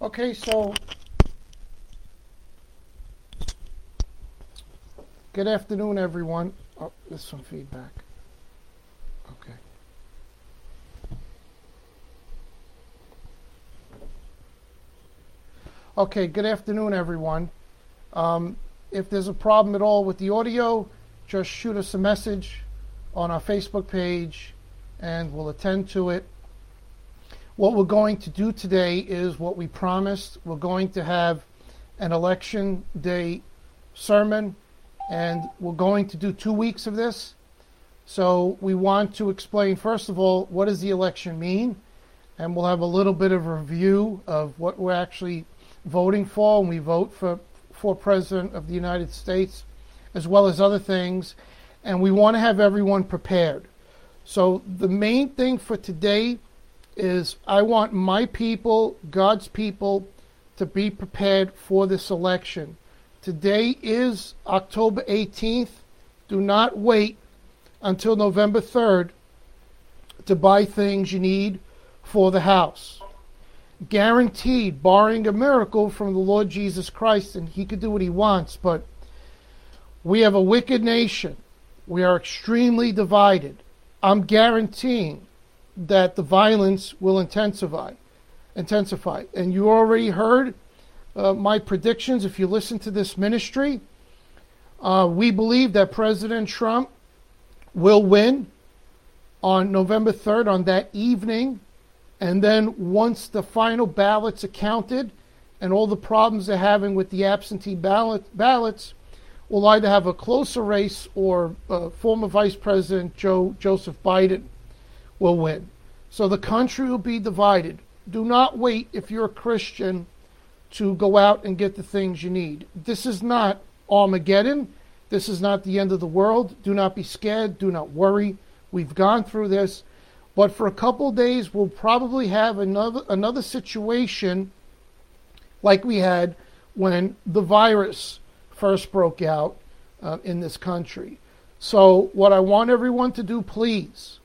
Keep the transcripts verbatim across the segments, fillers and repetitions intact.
Okay, so good afternoon, everyone. Oh, there's some feedback. Okay. Okay, good afternoon, everyone. Um, if there's a problem at all with the audio, just shoot us a message on our Facebook page and we'll attend to it. What we're going to do today is what we promised. We're going to have an election day sermon, and we're going to do two weeks of this. So we want to explain, first of all, what does the election mean? And we'll have a little bit of a review of what we're actually voting for when we vote for, for President of the United States, as well as other things. And we want to have everyone prepared. So the main thing for today is I want my people, God's people, to be prepared for this election. Today is October eighteenth. Do not wait until November third to buy things you need for the house. Guaranteed, barring a miracle from the Lord Jesus Christ, and he could do what he wants, but we have a wicked nation. We are extremely divided. I'm guaranteeing that the violence will intensify. intensify. And you already heard uh, my predictions. If you listen to this ministry, uh, we believe that President Trump will win on November third, on that evening. And then once the final ballots are counted and all the problems they're having with the absentee ballot, ballots, we'll either have a closer race or uh, former Vice President Joe Joseph Biden will win. So the country will be divided. Do not wait, if you're a Christian, to go out and get the things you need. This is not Armageddon. This is not the end of the world. Do not be scared. Do not worry. We've gone through this. But for a couple of days, we'll probably have another another situation like we had when the virus first broke out uh, in this country. So what I want everyone to do, please,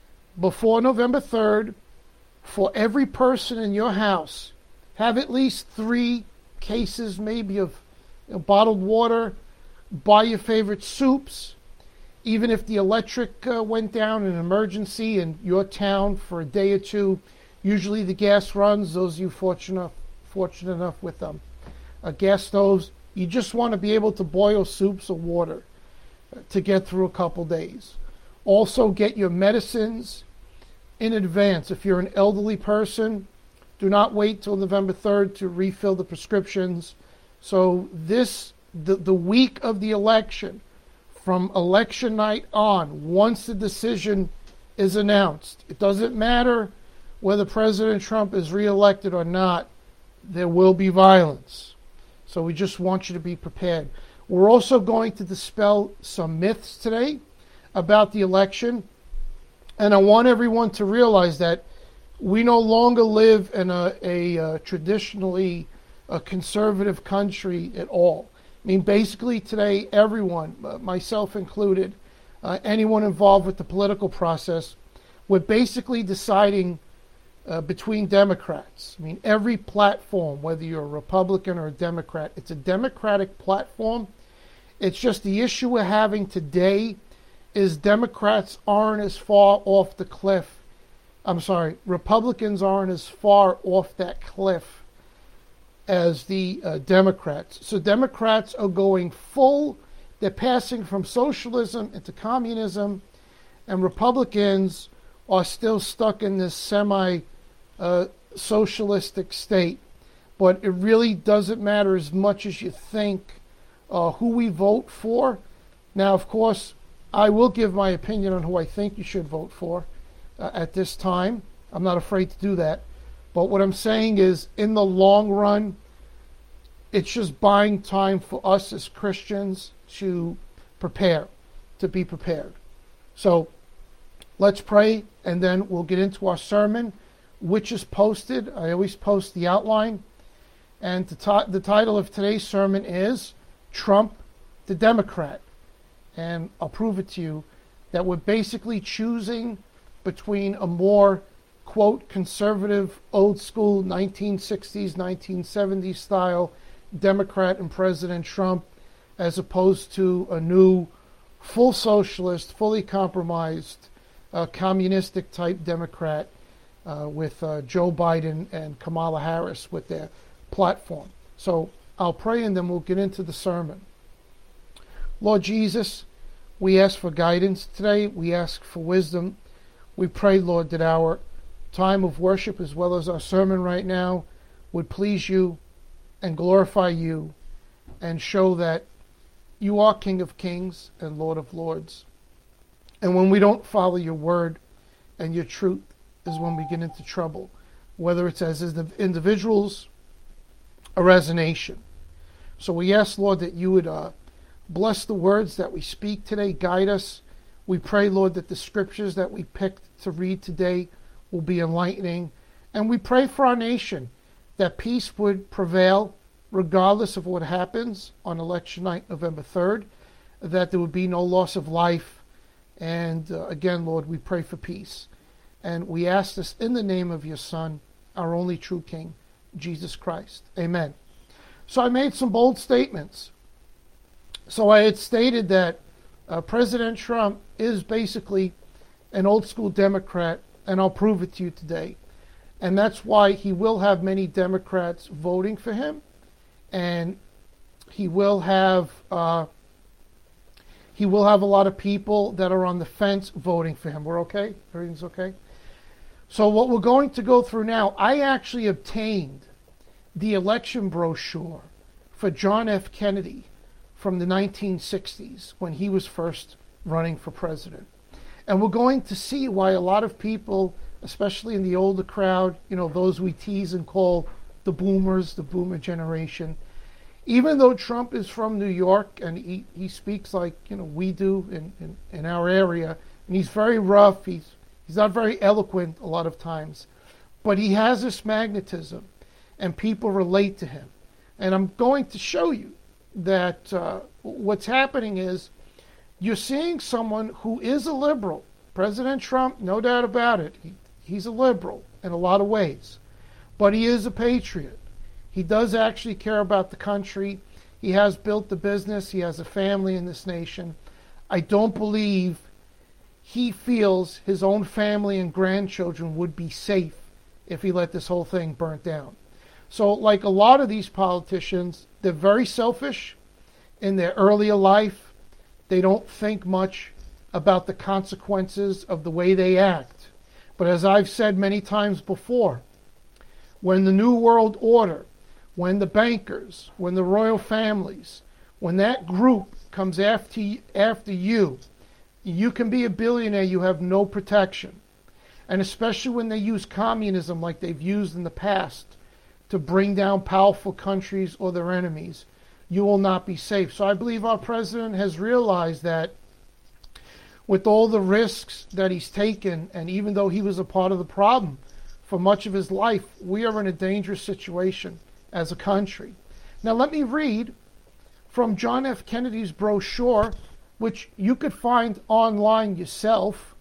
before November third, for every person in your house, have at least three cases maybe of you know, bottled water. Buy your favorite soups. Even if the electric uh, went down in an emergency in your town for a day or two, usually the gas runs. Those of you fortunate, fortunate enough with um, uh, gas stoves, you just want to be able to boil soups or water uh, to get through a couple days. Also, get your medicines in advance. If you're an elderly person, do not wait till November third to refill the prescriptions. So this, the, the week of the election, from election night on, once the decision is announced, it doesn't matter whether President Trump is reelected or not, there will be violence. So we just want you to be prepared. We're also going to dispel some myths today about the election. And I want everyone to realize that we no longer live in a, a, a traditionally a conservative country at all. I mean, basically today, everyone, myself included, uh, anyone involved with the political process, we're basically deciding uh, between Democrats. I mean, every platform, whether you're a Republican or a Democrat, it's a Democratic platform. It's just the issue we're having today is Democrats aren't as far off the cliff. I'm sorry, Republicans aren't as far off that cliff as the uh, Democrats. So Democrats are going full, they're passing from socialism into communism, and Republicans are still stuck in this semi-socialistic uh, state. But it really doesn't matter as much as you think uh, who we vote for. Now, of course, I will give my opinion on who I think you should vote for uh, at this time. I'm not afraid to do that. But what I'm saying is, in the long run, it's just buying time for us as Christians to prepare, to be prepared. So let's pray, and then we'll get into our sermon, which is posted. I always post the outline. And the, t- the title of today's sermon is Trump the Democrat. And I'll prove it to you that we're basically choosing between a more quote, conservative, old school, nineteen sixties, nineteen seventies style Democrat and President Trump, as opposed to a new, full socialist, fully compromised, uh, communistic type Democrat uh, with uh, Joe Biden and Kamala Harris with their platform. So I'll pray and then we'll get into the sermon. Lord Jesus, we ask for guidance today. We ask for wisdom. We pray, Lord, that our time of worship as well as our sermon right now would please you and glorify you and show that you are King of Kings and Lord of Lords. And when we don't follow your word and your truth is when we get into trouble, whether it's as individuals or as a nation. So we ask, Lord, that you would uh, bless the words that we speak today, guide us. We pray, Lord, that the scriptures that we picked to read today will be enlightening. And we pray for our nation that peace would prevail regardless of what happens on election night, November third, that there would be no loss of life. And uh, again, Lord, we pray for peace. And we ask this in the name of your Son, our only true King, Jesus Christ. Amen. So I made some bold statements. So I had stated that uh, President Trump is basically an old school Democrat, and I'll prove it to you today. And that's why he will have many Democrats voting for him, and he will have uh, he will have a lot of people that are on the fence voting for him. We're okay? Everything's okay? So what we're going to go through now, I actually obtained the election brochure for John F. Kennedy from the nineteen sixties when he was first running for president. And we're going to see why a lot of people, especially in the older crowd, you know, those we tease and call the boomers, the boomer generation, even though Trump is from New York and he, he speaks like, you know, we do in, in, in our area, and he's very rough, he's, he's not very eloquent a lot of times, but he has this magnetism and people relate to him. And I'm going to show you that uh, what's happening is you're seeing someone who is a liberal. President Trump, no doubt about it, he, he's a liberal in a lot of ways, but he is a patriot. He does actually care about the country. He has built the business. He has a family in this nation. I don't believe he feels his own family and grandchildren would be safe if he let this whole thing burn down. So like a lot of these politicians, they're very selfish in their earlier life. They don't think much about the consequences of the way they act. But as I've said many times before, when the New World Order, when the bankers, when the royal families, when that group comes after, after you, you can be a billionaire, you have no protection. And especially when they use communism like they've used in the past to bring down powerful countries or their enemies, you will not be safe. So I believe our president has realized that with all the risks that he's taken, and even though he was a part of the problem for much of his life, we are in a dangerous situation as a country. Now let me read from John F. Kennedy's brochure, which you could find online yourself.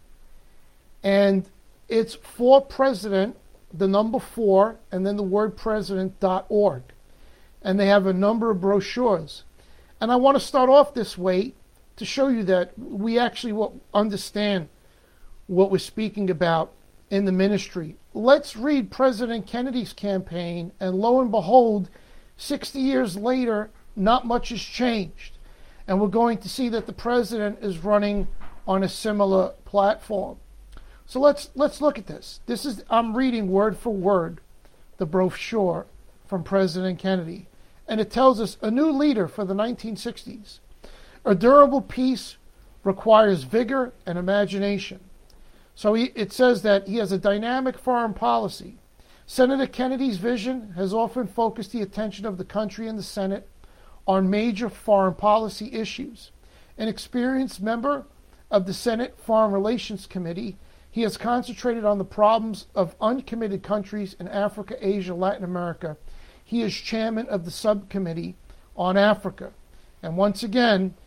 And it's for president, the number four, and then the word president dot org. And they have a number of brochures. And I want to start off this way to show you that we actually understand what we're speaking about in the ministry. Let's read President Kennedy's campaign, and lo and behold, sixty years later, not much has changed. And we're going to see that the president is running on a similar platform. So let's let's look at this. This is I'm reading word for word the brochure from President Kennedy. And it tells us a new leader for the nineteen sixties. A durable peace requires vigor and imagination. So he, it says that he has a dynamic foreign policy. Senator Kennedy's vision has often focused the attention of the country and the Senate on major foreign policy issues. An experienced member of the Senate Foreign Relations Committee, he has concentrated on the problems of uncommitted countries in Africa, Asia, Latin America. He is chairman of the subcommittee on Africa. And once again,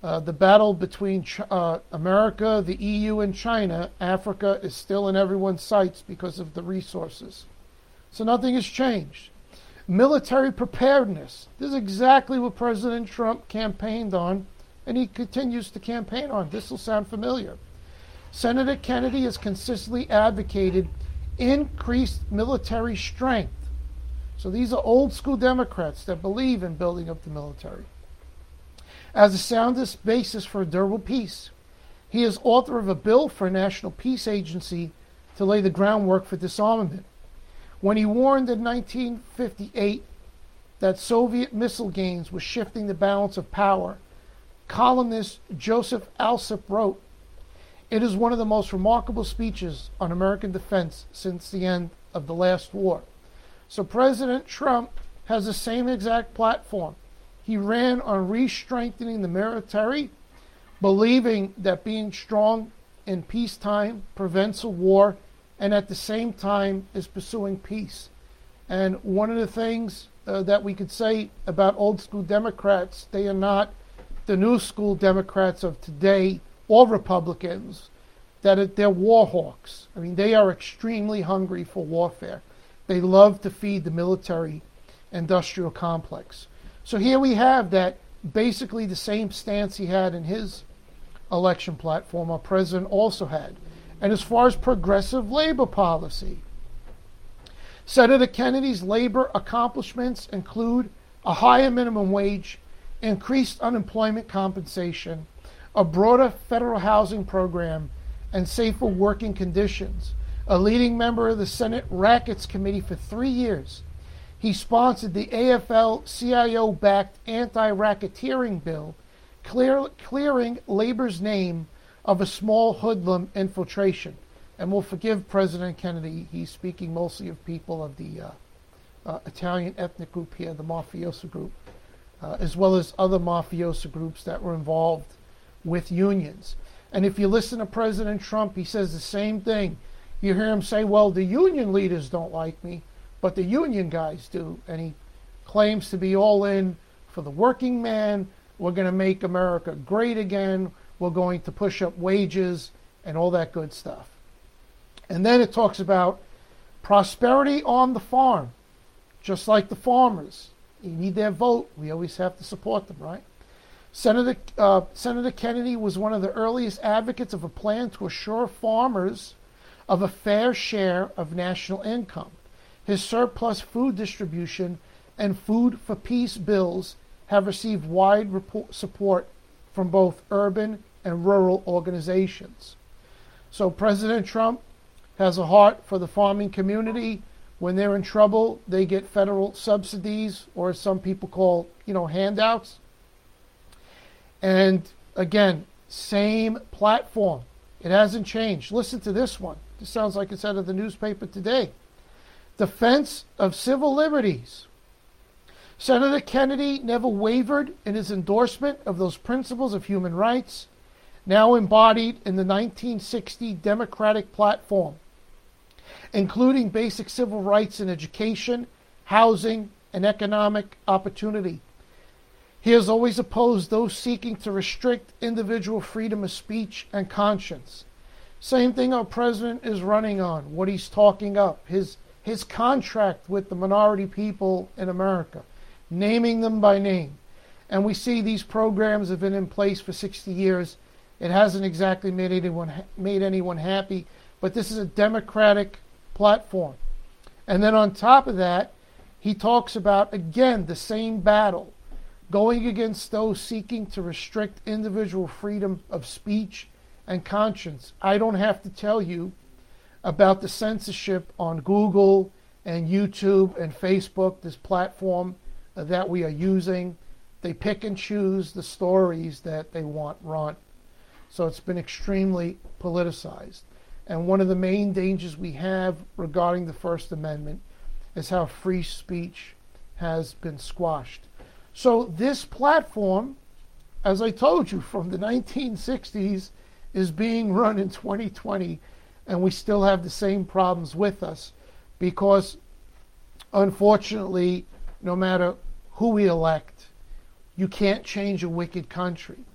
Uh, the battle between Ch- uh, America, the E U, and China, Africa is still in everyone's sights because of the resources. So nothing has changed. Military preparedness. This is exactly what President Trump campaigned on, and he continues to campaign on. This will sound familiar. Senator Kennedy has consistently advocated increased military strength. So these are old school Democrats that believe in building up the military as a soundest basis for a durable peace. He is author of a bill for a national peace agency to lay the groundwork for disarmament. When he warned in nineteen fifty-eight that Soviet missile gains were shifting the balance of power, columnist Joseph Alsop wrote, "It is one of the most remarkable speeches on American defense since the end of the last war." So President Trump has the same exact platform. He ran on re-strengthening the military, believing that being strong in peacetime prevents a war, and at the same time is pursuing peace. And one of the things uh, that we could say about old school Democrats, they are not the new school Democrats of today or Republicans, that they're war hawks. I mean, they are extremely hungry for warfare. They love to feed the military industrial complex. So here we have that basically the same stance he had in his election platform, our president also had. And as far as progressive labor policy, Senator Kennedy's labor accomplishments include a higher minimum wage, increased unemployment compensation, a broader federal housing program, and safer working conditions. A leading member of the Senate Rackets Committee for three years, he sponsored the A F L C I O-backed anti-racketeering bill, clear, clearing labor's name of a small hoodlum infiltration. And we'll forgive President Kennedy. He's speaking mostly of people of the uh, uh, Italian ethnic group here, the mafioso group, uh, as well as other mafioso groups that were involved with unions. And if you listen to President Trump, he says the same thing. You hear him say, well, the union leaders don't like me, but the union guys do. And he claims to be all in for the working man. We're going to make America great again. We're going to push up wages and all that good stuff. And then it talks about prosperity on the farm, just like the farmers. You need their vote. We always have to support them, right? Senator, uh, Senator Kennedy was one of the earliest advocates of a plan to assure farmers of a fair share of national income. His surplus food distribution and Food for Peace bills have received wide report, support from both urban and rural organizations. So President Trump has a heart for the farming community. When they're in trouble, they get federal subsidies, or as some people call, you know, handouts. And again, same platform. It hasn't changed. Listen to this one. This sounds like it's out of the newspaper today. Defense of civil liberties. Senator Kennedy never wavered in his endorsement of those principles of human rights, now embodied in the nineteen sixty Democratic platform, including basic civil rights in education, housing, and economic opportunity. He has always opposed those seeking to restrict individual freedom of speech and conscience. Same thing our president is running on, what he's talking up, his, his contract with the minority people in America, naming them by name. And we see these programs have been in place for sixty years. It hasn't exactly made anyone, made anyone happy, but this is a Democratic platform. And then on top of that, he talks about, again, the same battle, going against those seeking to restrict individual freedom of speech and conscience. I don't have to tell you about the censorship on Google and YouTube and Facebook, this platform that we are using. They pick and choose the stories that they want run. So it's been extremely politicized. And one of the main dangers we have regarding the First Amendment is how free speech has been squashed. So this platform, as I told you, from the nineteen sixties is being run in twenty twenty, and we still have the same problems with us because, unfortunately, no matter who we elect, you can't change a wicked country.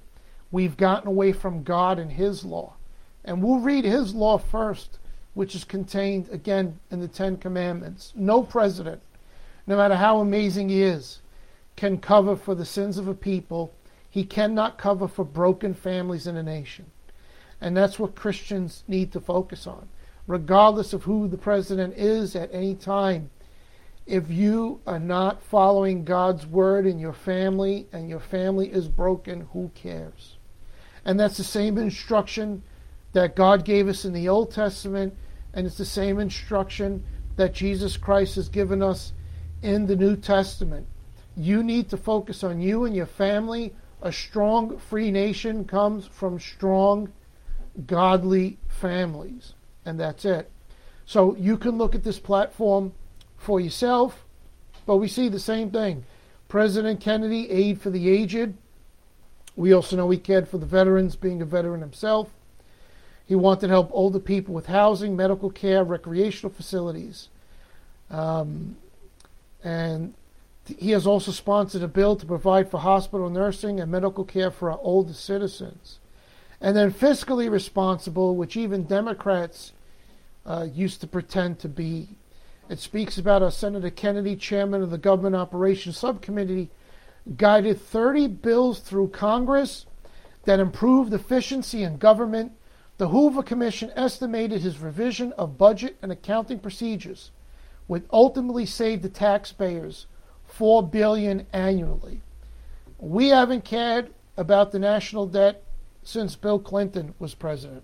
We've gotten away from God and His law. And we'll read His law first, which is contained, again, in the Ten Commandments. No president, no matter how amazing he is, can cover for the sins of a people. He cannot cover for broken families in a nation. And that's what Christians need to focus on. Regardless of who the president is at any time, if you are not following God's word in your family and your family is broken, who cares? And that's the same instruction that God gave us in the Old Testament, and it's the same instruction that Jesus Christ has given us in the New Testament. You need to focus on you and your family. A strong, free nation comes from strong, godly families. And that's it. So you can look at this platform for yourself, but we see the same thing. President Kennedy, aid for the aged. We also know he cared for the veterans, being a veteran himself. He wanted to help older people with housing, medical care, recreational facilities. Um, and he has also sponsored a bill to provide for hospital nursing and medical care for our older citizens. And then fiscally responsible, which even Democrats uh, used to pretend to be. It speaks about how Senator Kennedy, chairman of the Government Operations Subcommittee, guided thirty bills through Congress that improved efficiency in government. The Hoover Commission estimated his revision of budget and accounting procedures would ultimately save the taxpayers four billion dollars annually. We haven't cared about the national debt since Bill Clinton was president.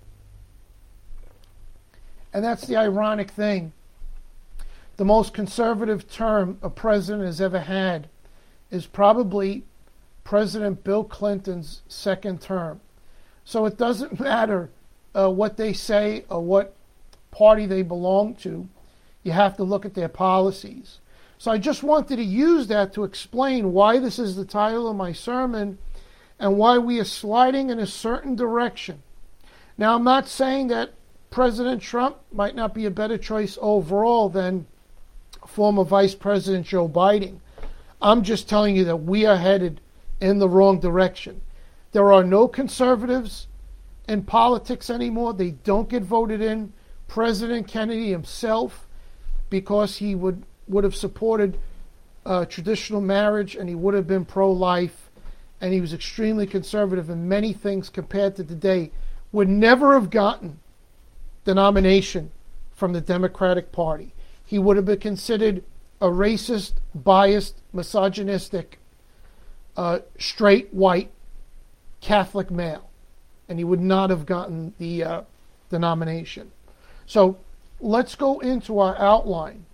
And that's the ironic thing. The most conservative term a president has ever had is probably President Bill Clinton's second term. So it doesn't matter uh, what they say or what party they belong to. You have to look at their policies. So I just wanted to use that to explain why this is the title of my sermon and why we are sliding in a certain direction. Now, I'm not saying that President Trump might not be a better choice overall than former Vice President Joe Biden. I'm just telling you that we are headed in the wrong direction. There are no conservatives in politics anymore. They don't get voted in. President Kennedy himself, because he would, would have supported uh, traditional marriage and he would have been pro-life, and he was extremely conservative in many things compared to today, would never have gotten the nomination from the Democratic Party. He would have been considered a racist, biased, misogynistic, uh, straight, white, Catholic male. And he would not have gotten the, uh, the nomination. So let's go into our outline.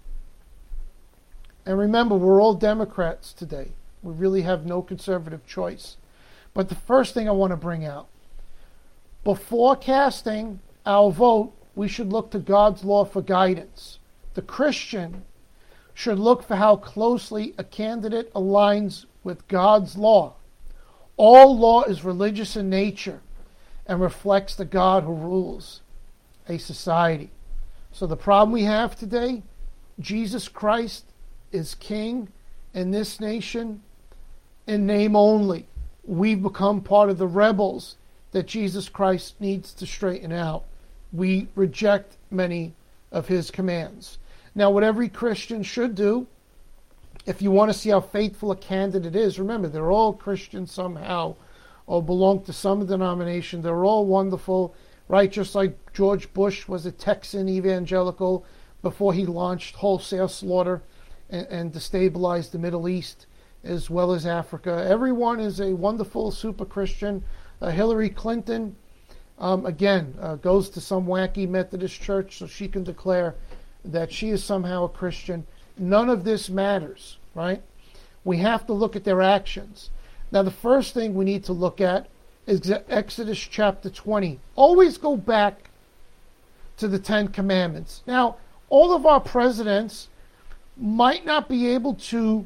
And remember, we're all Democrats today. We really have no conservative choice. But the first thing I want to bring out, before casting our vote, we should look to God's law for guidance. The Christian should look for how closely a candidate aligns with God's law. All law is religious in nature and reflects the God who rules a society. So the problem we have today, Jesus Christ is king in this nation in name only. We've become part of the rebels that Jesus Christ needs to straighten out. We reject many of his commands. Now, what every Christian should do, if you want to see how faithful a candidate is, remember, they're all Christians somehow or belong to some denomination. They're all wonderful, right? Just like George Bush was a Texan evangelical before he launched wholesale slaughter and, and destabilized the Middle East as well as Africa. Everyone is a wonderful super Christian. Uh, Hillary Clinton, Um, again, uh, goes to some wacky Methodist church so she can declare that she is somehow a Christian. None of this matters, right? We have to look at their actions. Now, the first thing we need to look at is Exodus chapter twenty. Always go back to the Ten Commandments. Now, all of our presidents might not be able to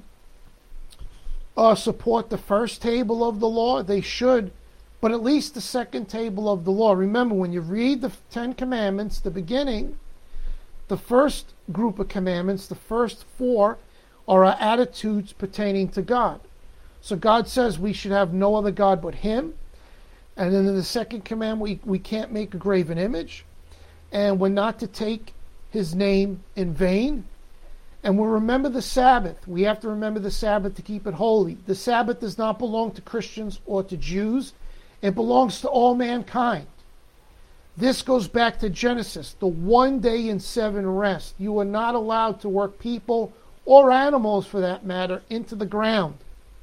uh, support the first table of the law. They should. But at least the second table of the law. Remember, when you read the Ten Commandments, the beginning, the first group of commandments, the first four, are our attitudes pertaining to God. So God says we should have no other God but him. And then in the second commandment, we, we can't make a graven image. And we're not to take his name in vain. And we'll remember the Sabbath. We have to remember the Sabbath to keep it holy. The Sabbath does not belong to Christians or to Jews. It belongs to all mankind. This goes back to Genesis, the one day in seven rest. You are not allowed to work people or animals, for that matter, into the ground.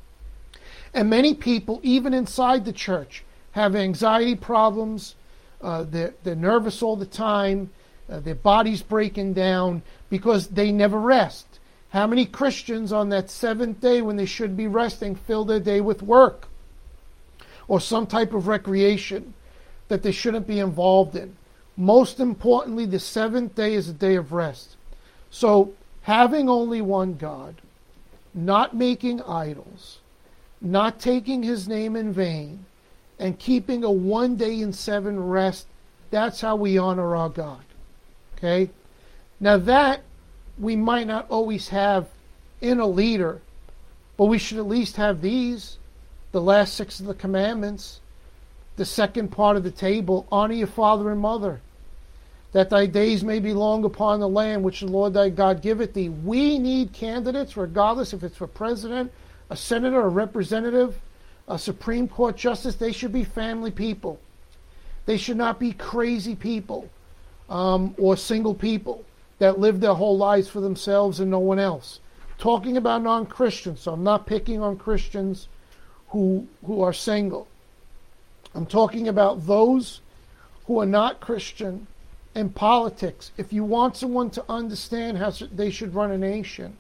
And many people, even inside the church, have anxiety problems. Uh, they're, they're nervous all the time. Uh, their body's breaking down because they never rest. How many Christians on that seventh day, when they should be resting, fill their day with work or some type of recreation that they shouldn't be involved in? Most importantly, the seventh day is a day of rest. So having only one God, not making idols, not taking his name in vain, and keeping a one day in seven rest, that's how we honor our God. Okay? Now that we might not always have in a leader, but we should at least have these, the last six of the commandments. The second part of the table, honor your father and mother, that thy days may be long upon the land which the Lord thy God giveth thee. We need candidates, regardless if it's for president, a senator, a representative, a Supreme Court justice. They should be family people. They should not be crazy people um, or single people that live their whole lives for themselves and no one else. Talking about non-Christians, so I'm not picking on Christians who who are single. I'm talking about those who are not Christian in politics. If you want someone to understand how they should run a nation,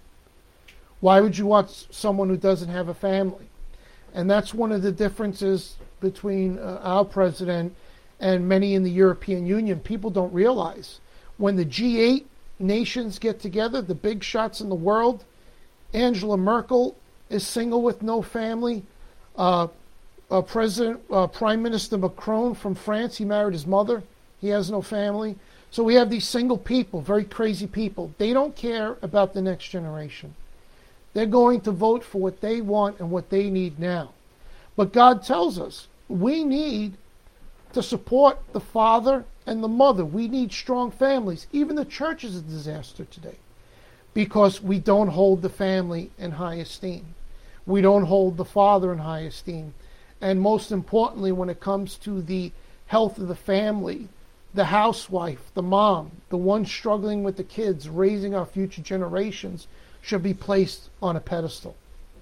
why would you want someone who doesn't have a family? And that's one of the differences between uh, our president and many in the European Union. People don't realize when the G eight nations get together, the big shots in the world, Angela Merkel is single with no family. Uh, uh, President, uh, Prime Minister Macron from France, he married his mother. He has no family. So we have these single people, very crazy people. They don't care about the next generation. They're going to vote for what they want and what they need now. But God tells us we need to support the father and the mother. We need strong families. Even the church is a disaster today because we don't hold the family in high esteem. We don't hold the father in high esteem. And most importantly, when it comes to the health of the family, the housewife, the mom, the one struggling with the kids, raising our future generations, should be placed on a pedestal.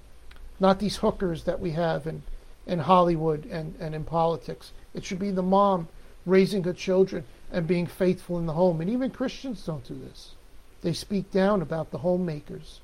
Not these hookers that we have in, in Hollywood and, and in politics. It should be the mom raising her children and being faithful in the home. And even Christians don't do this. They speak down about the homemakers.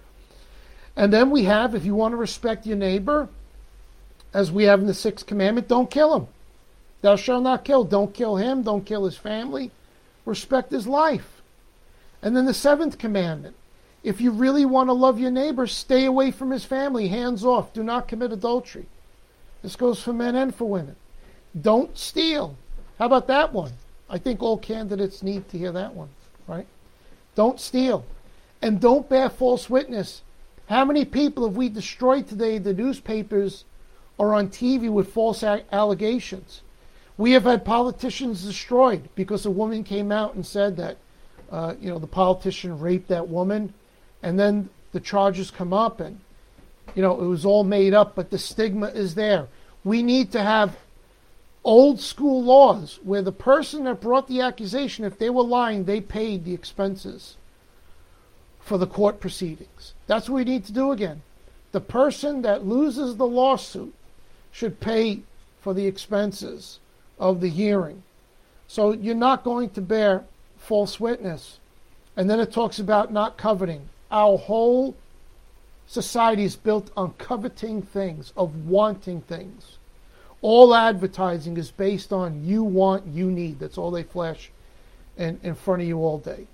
And then we have, if you want to respect your neighbor, as we have in the sixth commandment, don't kill him. Thou shalt not kill. Don't kill him. Don't kill his family. Respect his life. And then the seventh commandment, if you really want to love your neighbor, stay away from his family. Hands off. Do not commit adultery. This goes for men and for women. Don't steal. How about that one? I think all candidates need to hear that one, right? Don't steal. And don't bear false witness. How many people have we destroyed today? The newspapers are on T V with false allegations. We have had politicians destroyed because a woman came out and said that, uh, you know, the politician raped that woman, and then the charges come up, and, you know, it was all made up, but the stigma is there. We need to have old school laws where the person that brought the accusation, if they were lying, they paid the expenses for the court proceedings. That's what we need to do again. The person that loses the lawsuit should pay for the expenses of the hearing. So you're not going to bear false witness. And then it talks about not coveting. Our whole society is built on coveting things, of wanting things. All advertising is based on you want, you need. That's all they flash in, in front of you all day.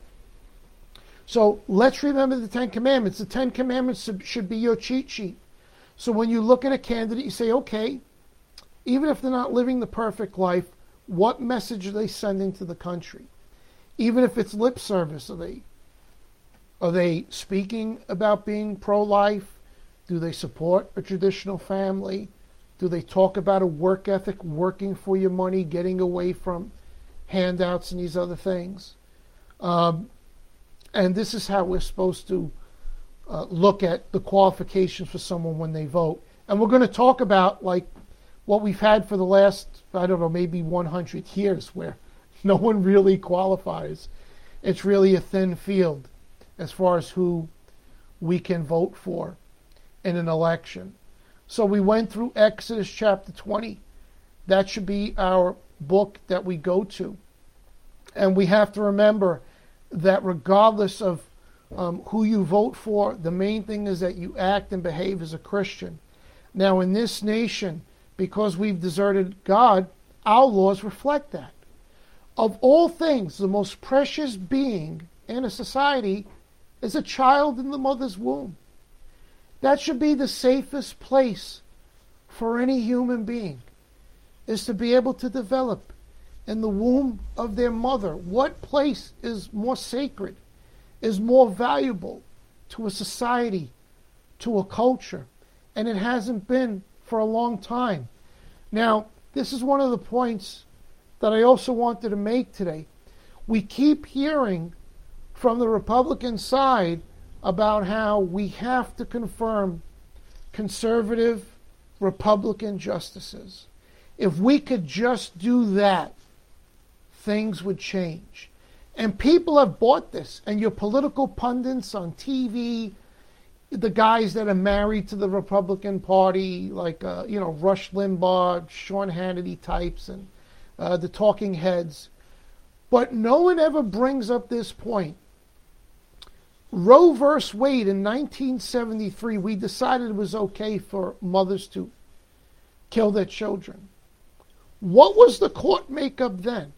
So let's remember the Ten Commandments. The Ten Commandments should be your cheat sheet. So when you look at a candidate, you say, okay, even if they're not living the perfect life, what message are they sending to the country? Even if it's lip service, are they, are they speaking about being pro-life? Do they support a traditional family? Do they talk about a work ethic, working for your money, getting away from handouts and these other things? Um, and this is how we're supposed to uh, look at the qualifications for someone when they vote. And we're going to talk about like what we've had for the last, I don't know, maybe one hundred years where no one really qualifies. It's really a thin field as far as who we can vote for in an election. So we went through Exodus chapter twenty. That should be our book that we go to. And we have to remember that regardless of um, who you vote for, the main thing is that you act and behave as a Christian. Now in this nation, because we've deserted God, our laws reflect that. Of all things, the most precious being in a society is a child in the mother's womb. That should be the safest place for any human being, is to be able to develop in the womb of their mother. What place is more sacred, is more valuable to a society, to a culture? And it hasn't been for a long time. Now, this is one of the points that I also wanted to make today. We keep hearing from the Republican side about how we have to confirm conservative Republican justices. If we could just do that, things would change. And people have bought this. And your political pundits on T V, the guys that are married to the Republican Party, like uh, you know Rush Limbaugh, Sean Hannity types, and uh, the talking heads. But no one ever brings up this point. Roe versus Wade in nineteen seventy-three, we decided it was okay for mothers to kill their children. What was the court makeup then?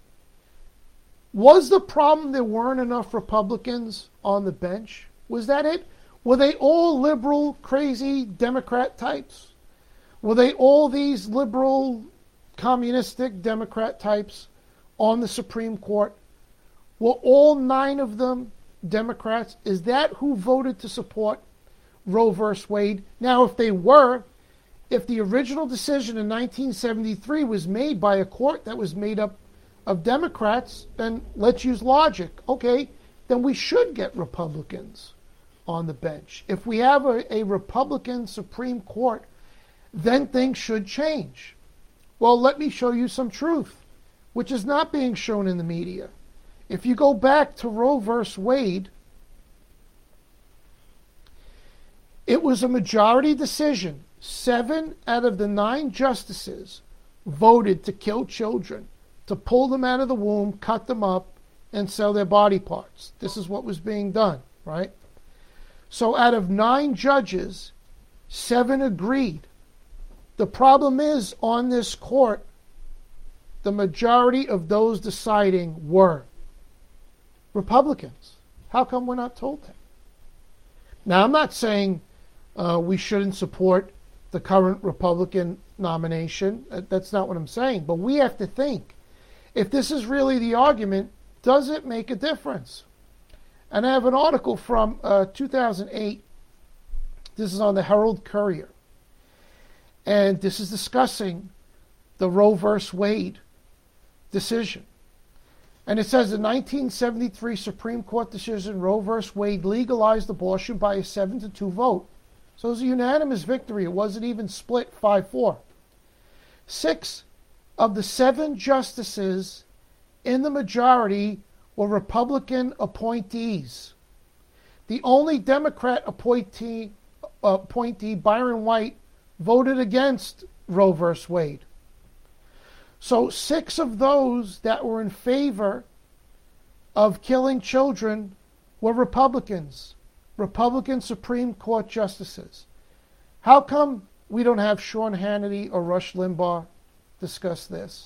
Was the problem there weren't enough Republicans on the bench? Was that it? Were they all liberal, crazy Democrat types? Were they all these liberal, communistic Democrat types on the Supreme Court? Were all nine of them Democrats? Is that who voted to support Roe versus Wade? Now, if they were, if the original decision in nineteen seventy-three was made by a court that was made up of Democrats, then let's use logic. Okay, then we should get Republicans on the bench. If we have a, a Republican Supreme Court, then things should change. Well, let me show you some truth, which is not being shown in the media. If you go back to Roe versus Wade, it was a majority decision. Seven out of the nine justices voted to kill children, to pull them out of the womb, cut them up, and sell their body parts. This is what was being done, right? So out of nine judges, seven agreed. The problem is, on this court, the majority of those deciding were Republicans. How come we're not told that? Now, I'm not saying uh, we shouldn't support the current Republican nomination. That's not what I'm saying. But we have to think, if this is really the argument, does it make a difference? And I have an article from uh, two thousand eight. This is on the Herald Courier. And this is discussing the Roe versus Wade decision. And it says the nineteen seventy-three Supreme Court decision, Roe versus Wade, legalized abortion by a seven to two vote. So it was a unanimous victory. It wasn't even split five four. Six of the seven justices in the majority were Republican appointees. The only Democrat appointee, uh, appointee, Byron White, voted against Roe versus Wade. So six of those that were in favor of killing children were Republicans, Republican Supreme Court justices. How come we don't have Sean Hannity or Rush Limbaugh discuss this?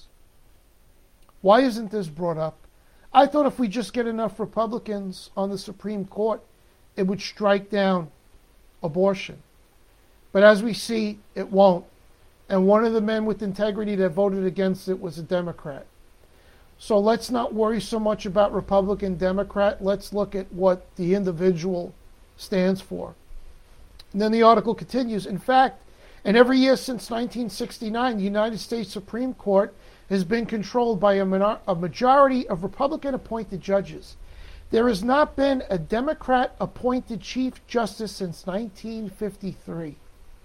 Why isn't this brought up? I thought if we just get enough Republicans on the Supreme Court, it would strike down abortion. But as we see, it won't. And one of the men with integrity that voted against it was a Democrat. So let's not worry so much about Republican, Democrat. Let's look at what the individual stands for. And then the article continues. In fact, And every year since nineteen sixty-nine, the United States Supreme Court has been controlled by a, minor- a majority of Republican-appointed judges. There has not been a Democrat-appointed Chief Justice since nineteen fifty-three.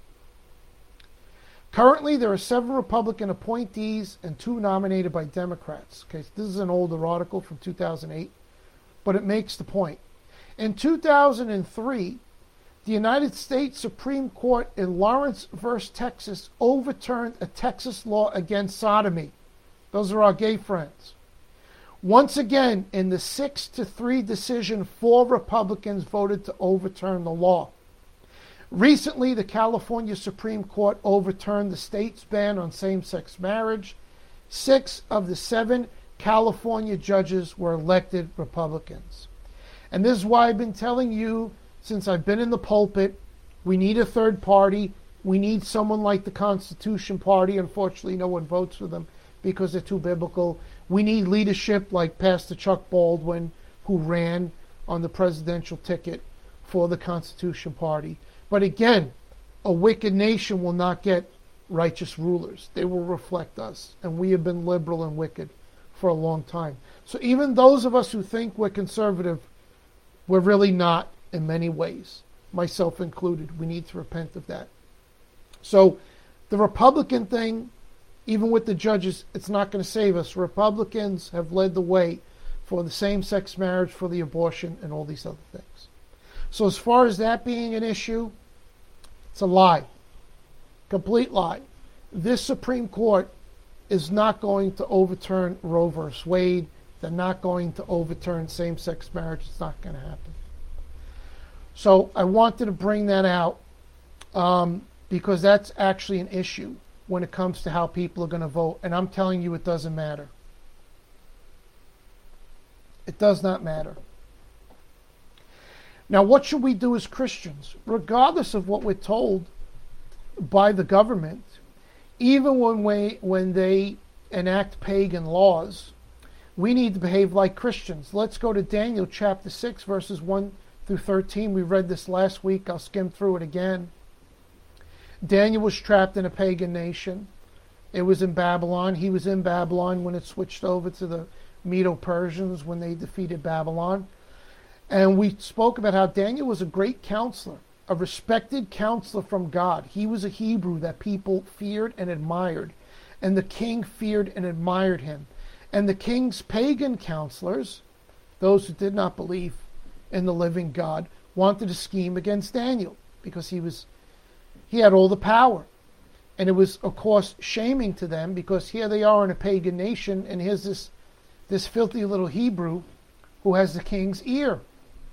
Currently, there are seven Republican appointees and two nominated by Democrats. Okay, so this is an older article from two thousand eight, but it makes the point. In two thousand three, the United States Supreme Court in Lawrence versus Texas overturned a Texas law against sodomy. Those are our gay friends. Once again, in the six to three decision, four Republicans voted to overturn the law. Recently, the California Supreme Court overturned the state's ban on same-sex marriage. Six of the seven California judges were elected Republicans. And this is why I've been telling you since I've been in the pulpit, we need a third party. We need someone like the Constitution Party. Unfortunately, no one votes for them because they're too biblical. We need leadership like Pastor Chuck Baldwin, who ran on the presidential ticket for the Constitution Party. But again, a wicked nation will not get righteous rulers. They will reflect us. And we have been liberal and wicked for a long time. So even those of us who think we're conservative, we're really not in many ways, myself included. We need to repent of that. So the Republican thing, even with the judges, it's not going to save us. Republicans have led the way for the same-sex marriage, for the abortion, and all these other things. So as far as that being an issue, it's a lie. Complete lie. This Supreme Court is not going to overturn Roe versus Wade. They're not going to overturn same-sex marriage. It's not going to happen. So I wanted to bring that out um, because that's actually an issue when it comes to how people are going to vote. And I'm telling you, it doesn't matter. It does not matter. Now, what should we do as Christians? Regardless of what we're told by the government, even when we, when they enact pagan laws, we need to behave like Christians. Let's go to Daniel chapter six, verses one through thirteen. We read this last week. I'll skim through it again. Daniel was trapped in a pagan nation. It was in Babylon. He was in Babylon when it switched over to the Medo-Persians when they defeated Babylon. And we spoke about how Daniel was a great counselor, a respected counselor from God. He was a Hebrew that people feared and admired. And the king feared and admired him. And the king's pagan counselors, those who did not believe in the living God, wanted to scheme against Daniel because he was he had all the power. And it was, of course, shaming to them because here they are in a pagan nation, and here's this, this filthy little Hebrew who has the king's ear.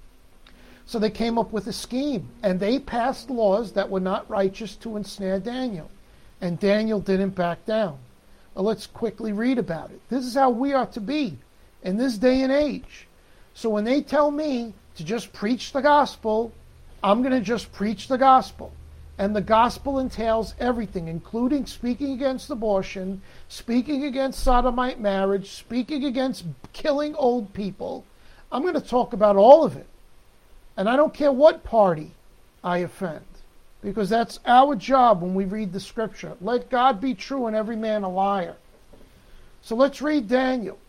So they came up with a scheme, and they passed laws that were not righteous to ensnare Daniel. And Daniel didn't back down. Well, let's quickly read about it. This is how we are to be in this day and age. So when they tell me to just preach the gospel, I'm going to just preach the gospel. And the gospel entails everything, including speaking against abortion, speaking against sodomite marriage, speaking against killing old people. I'm going to talk about all of it. And I don't care what party I offend, because that's our job when we read the scripture. Let God be true and every man a liar. So let's read Daniel.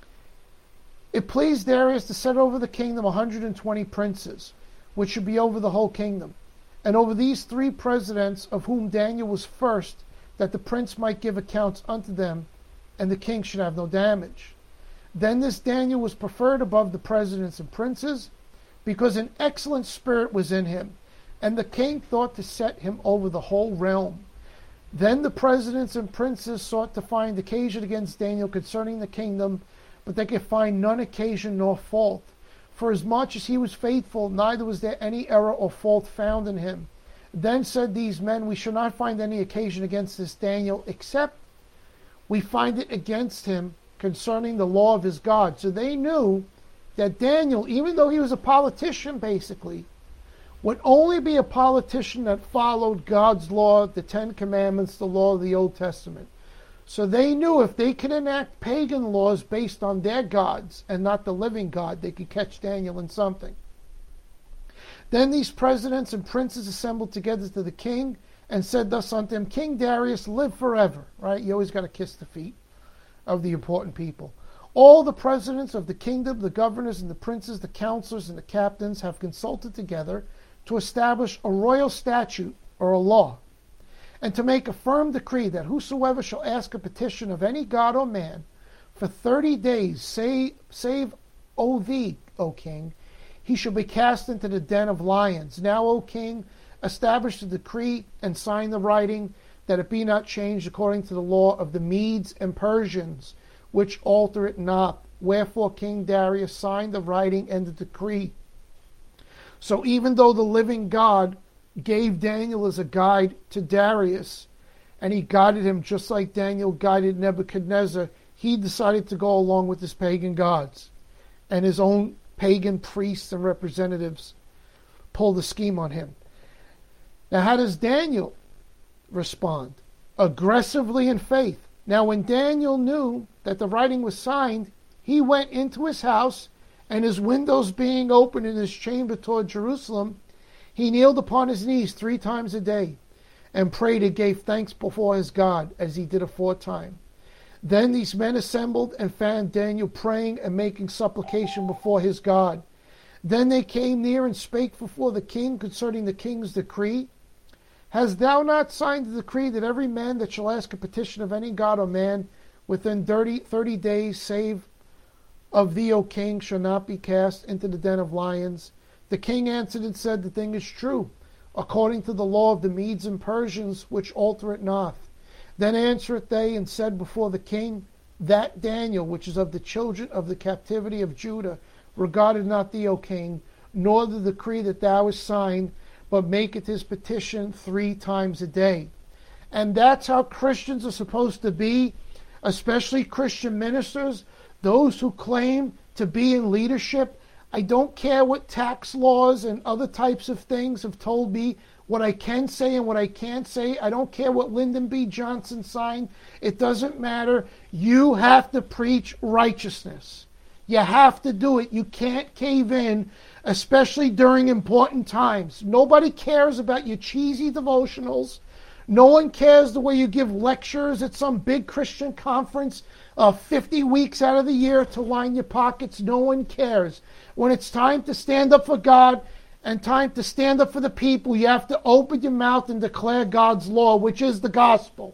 It pleased Darius to set over the kingdom one hundred twenty princes, which should be over the whole kingdom, and over these three presidents, of whom Daniel was first, that the prince might give accounts unto them, and the king should have no damage. Then this Daniel was preferred above the presidents and princes, because an excellent spirit was in him, and the king thought to set him over the whole realm. Then the presidents and princes sought to find occasion against Daniel concerning the kingdom, but they could find none occasion nor fault. For as much as he was faithful, neither was there any error or fault found in him. Then said these men, we shall not find any occasion against this Daniel, except we find it against him concerning the law of his God. So they knew that Daniel, even though he was a politician basically, would only be a politician that followed God's law, the Ten Commandments, the law of the Old Testament. So they knew if they could enact pagan laws based on their gods and not the living God, they could catch Daniel in something. Then these presidents and princes assembled together to the king and said thus unto him, King Darius, live forever. Right? You always got to kiss the feet of the important people. All the presidents of the kingdom, the governors and the princes, the counselors and the captains have consulted together to establish a royal statute or a law, and to make a firm decree that whosoever shall ask a petition of any god or man for thirty days, save, save O thee, O king, he shall be cast into the den of lions. Now, O king, establish the decree and sign the writing, that it be not changed according to the law of the Medes and Persians, which alter it not. Wherefore King Darius signed the writing and the decree. So even though the living God gave Daniel as a guide to Darius, and he guided him just like Daniel guided Nebuchadnezzar, he decided to go along with his pagan gods. And his own pagan priests and representatives pulled the scheme on him. Now, how does Daniel respond? Aggressively in faith. Now, when Daniel knew that the writing was signed, he went into his house, and his windows being open in his chamber toward Jerusalem, he kneeled upon his knees three times a day, and prayed and gave thanks before his God, as he did aforetime. Then these men assembled and found Daniel praying and making supplication before his God. Then they came near and spake before the king concerning the king's decree. Hast thou not signed the decree that every man that shall ask a petition of any god or man within thirty, thirty days, save of thee, O king, shall not be cast into the den of lions? The king answered and said, The thing is true, according to the law of the Medes and Persians, which alter it not. Then answered they and said before the king, That Daniel, which is of the children of the captivity of Judah, regarded not thee, O king, nor the decree that thou hast signed, but maketh his petition three times a day. And that's how Christians are supposed to be, especially Christian ministers, those who claim to be in leadership. I don't care what tax laws and other types of things have told me what I can say and what I can't say. I don't care what Lyndon B. Johnson signed. It doesn't matter. You have to preach righteousness. You have to do it. You can't cave in, especially during important times. Nobody cares about your cheesy devotionals. No one cares the way you give lectures at some big Christian conference uh, fifty weeks out of the year to line your pockets. No one cares. When it's time to stand up for God and time to stand up for the people, you have to open your mouth and declare God's law, which is the gospel.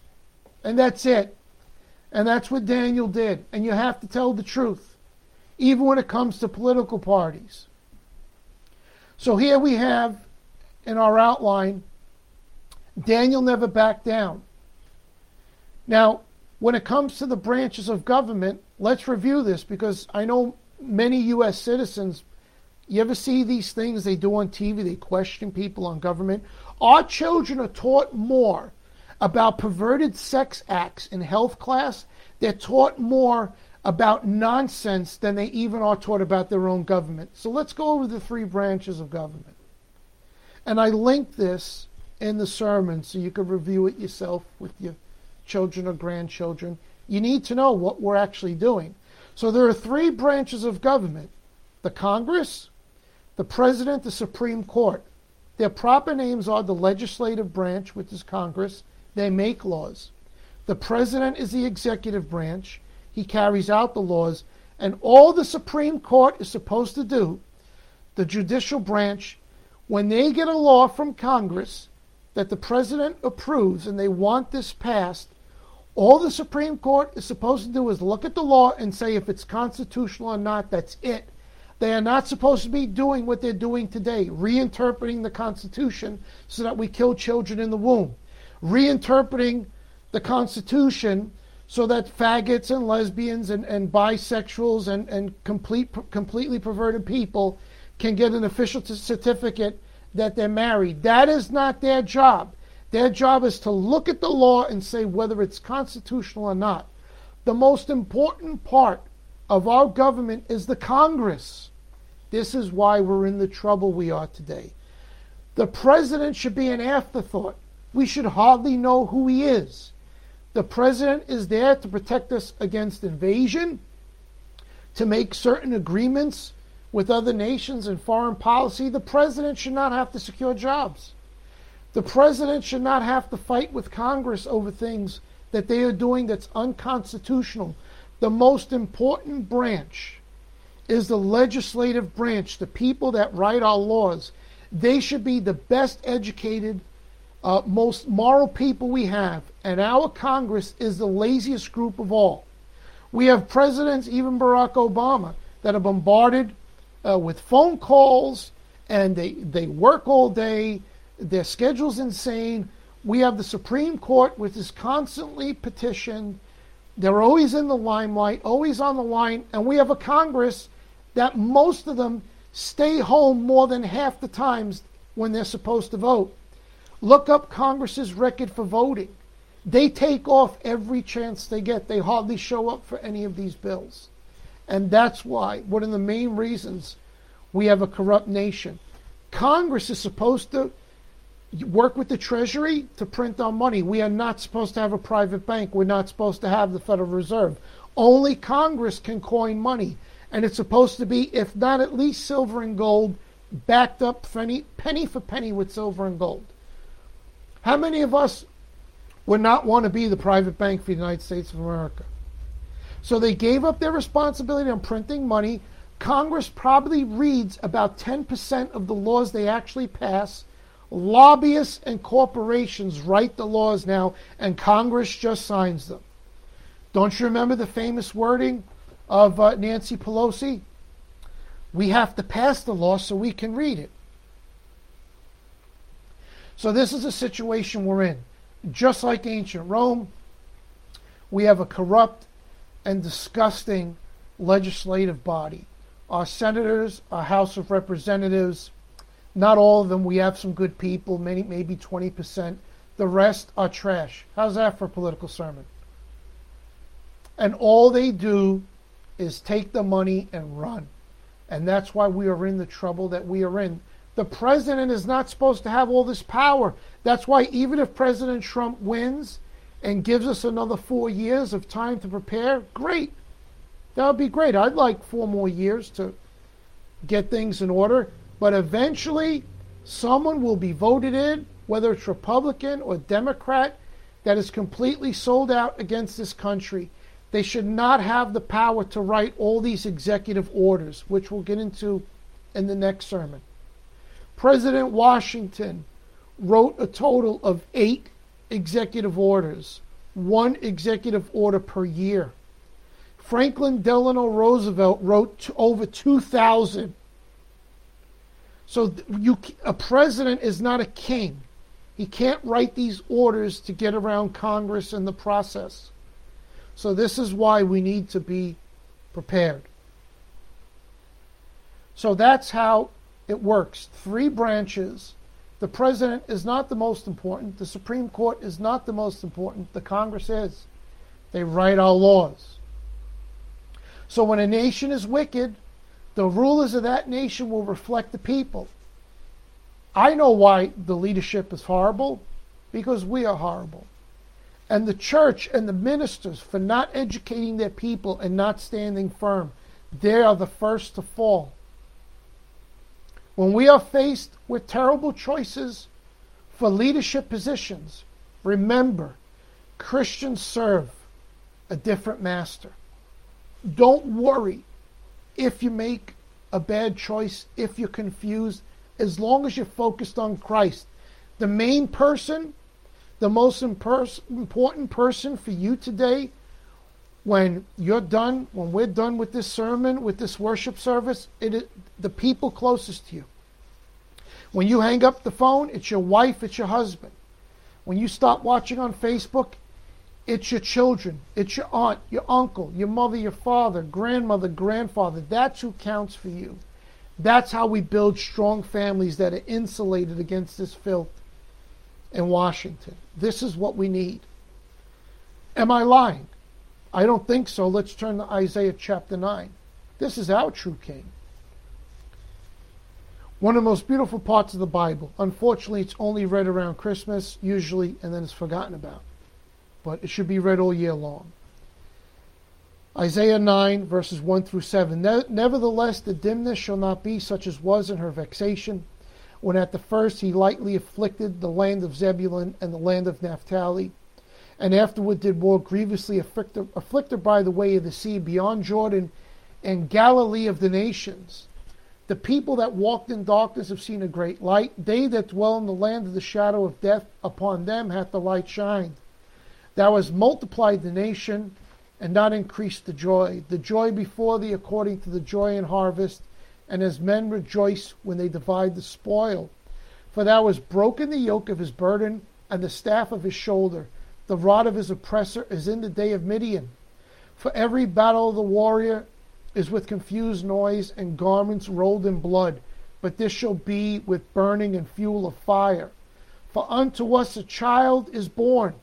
And that's it. And that's what Daniel did. And you have to tell the truth, even when it comes to political parties. So here we have in our outline, Daniel never backed down. Now, when it comes to the branches of government, let's review this, because I know many U S citizens, you ever see these things they do on T V? They question people on government. Our children are taught more about perverted sex acts in health class. They're taught more about nonsense than they even are taught about their own government. So let's go over the three branches of government. And I linked this in the sermon so you can review it yourself with your children or grandchildren. You need to know what we're actually doing. So there are three branches of government: the Congress, the President, the Supreme Court. Their proper names are the legislative branch, which is Congress. They make laws. The President is the executive branch. He carries out the laws. And all the Supreme Court is supposed to do, the judicial branch, when they get a law from Congress that the President approves and they want this passed, all the Supreme Court is supposed to do is look at the law and say if it's constitutional or not. That's it. They are not supposed to be doing what they're doing today, reinterpreting the Constitution so that we kill children in the womb, reinterpreting the Constitution so that faggots and lesbians and, and bisexuals and, and complete, completely perverted people can get an official certificate that they're married. That is not their job. Their job is to look at the law and say whether it's constitutional or not. The most important part of our government is the Congress. This is why we're in the trouble we are today. The President should be an afterthought. We should hardly know who he is. The President is there to protect us against invasion, to make certain agreements with other nations and foreign policy. The President should not have to secure jobs. The president should not have to fight with Congress over things that they are doing that's unconstitutional. The most important branch is the legislative branch, the people that write our laws. They should be the best educated, uh, most moral people we have. And our Congress is the laziest group of all. We have presidents, even Barack Obama, that are bombarded uh, with phone calls, and they, they work all day. Their schedule's insane. We have the Supreme Court, which is constantly petitioned. They're always in the limelight, always on the line. And we have a Congress that most of them stay home more than half the times when they're supposed to vote. Look up Congress's record for voting. They take off every chance they get. They hardly show up for any of these bills. And that's why, one of the main reasons we have a corrupt nation. Congress is supposed to work with the Treasury to print our money. We are not supposed to have a private bank. We're not supposed to have the Federal Reserve. Only Congress can coin money. And it's supposed to be, if not at least silver and gold, backed up penny, penny for penny with silver and gold. How many of us would not want to be the private bank for the United States of America? So they gave up their responsibility on printing money. Congress probably reads about ten percent of the laws they actually pass. Lobbyists and corporations write the laws now, and Congress just signs them. Don't you remember the famous wording of uh, Nancy Pelosi? We have to pass the law so we can read it. So this is a situation we're in. Just like ancient Rome, we have a corrupt and disgusting legislative body. Our senators, our House of Representatives, not all of them. We have some good people, many, maybe twenty percent. The rest are trash. How's that for a political sermon? And all they do is take the money and run. And that's why we are in the trouble that we are in. The president is not supposed to have all this power. That's why even if President Trump wins and gives us another four years of time to prepare, great. That would be great. I'd like four more years to get things in order. But eventually, someone will be voted in, whether it's Republican or Democrat, that is completely sold out against this country. They should not have the power to write all these executive orders, which we'll get into in the next sermon. President Washington wrote a total of eight executive orders, one executive order per year. Franklin Delano Roosevelt wrote over two thousand. So you, a president is not a king. He can't write these orders to get around Congress and the process. So this is why we need to be prepared. So that's how it works. Three branches. The president is not the most important. The Supreme Court is not the most important. The Congress is. They write our laws. So when a nation is wicked, the rulers of that nation will reflect the people. I know why the leadership is horrible, because we are horrible. And the church and the ministers, for not educating their people and not standing firm, they are the first to fall. When we are faced with terrible choices for leadership positions, remember, Christians serve a different master. Don't worry if you make a bad choice, if you're confused, as long as you're focused on Christ. The main person, the most impers- important person for you today, when you're done, when we're done with this sermon, with this worship service, it is the people closest to you. When you hang up the phone, it's your wife, it's your husband. When you stop watching on Facebook, it's your children, it's your aunt, your uncle, your mother, your father, grandmother, grandfather. That's who counts for you. That's how we build strong families that are insulated against this filth in Washington. This is what we need. Am I lying? I don't think so. Let's turn to Isaiah chapter nine. This is our true king. One of the most beautiful parts of the Bible. Unfortunately, it's only read around Christmas, usually, and then it's forgotten about. But it should be read all year long. Isaiah nine, verses one through seven. Nevertheless, the dimness shall not be such as was in her vexation, when at the first he lightly afflicted the land of Zebulun and the land of Naphtali, and afterward did more grievously afflict, afflict her by the way of the sea beyond Jordan and Galilee of the nations. The people that walked in darkness have seen a great light. They that dwell in the land of the shadow of death, upon them hath the light shined. Thou hast multiplied the nation, and not increased the joy. The joy before thee according to the joy in harvest, and as men rejoice when they divide the spoil. For thou hast broken the yoke of his burden, and the staff of his shoulder. The rod of his oppressor is in the day of Midian. For every battle of the warrior is with confused noise and garments rolled in blood, but this shall be with burning and fuel of fire. For unto us a child is born,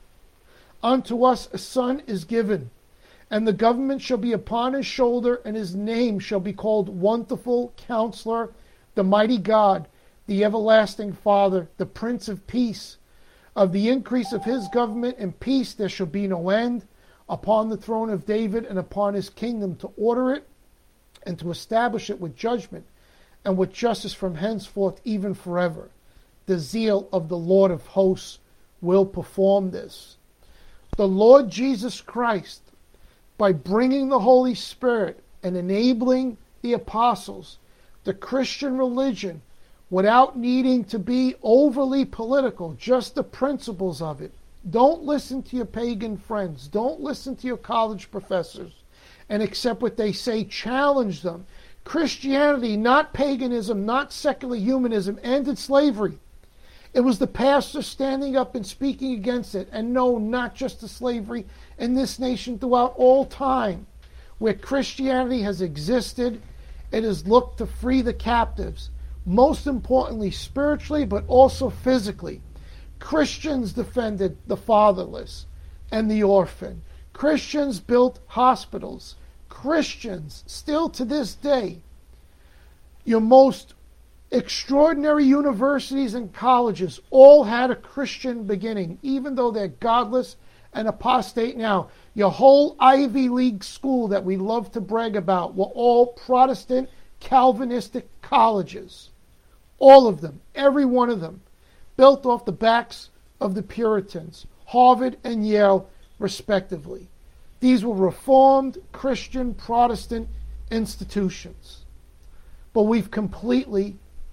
unto us a son is given, and the government shall be upon his shoulder, and his name shall be called Wonderful Counselor, the Mighty God, the Everlasting Father, the Prince of Peace. Of the increase of his government and peace there shall be no end, upon the throne of David and upon his kingdom, to order it and to establish it with judgment and with justice from henceforth even forever. The zeal of the Lord of hosts will perform this. The Lord Jesus Christ, by bringing the Holy Spirit and enabling the apostles, the Christian religion, without needing to be overly political, just the principles of it. Don't listen to your pagan friends. Don't listen to your college professors and accept what they say. Challenge them. Christianity, not paganism, not secular humanism, ended slavery. It was the pastor standing up and speaking against it. And no, not just the slavery in this nation throughout all time. Where Christianity has existed, it has looked to free the captives. Most importantly, spiritually, but also physically. Christians defended the fatherless and the orphan. Christians built hospitals. Christians, still to this day, your most extraordinary universities and colleges all had a Christian beginning, even though they're godless and apostate now. Your whole Ivy League school that we love to brag about were all Protestant Calvinistic colleges. All of them, every one of them, built off the backs of the Puritans, Harvard and Yale, respectively. These were Reformed, Christian, Protestant institutions. But we've completely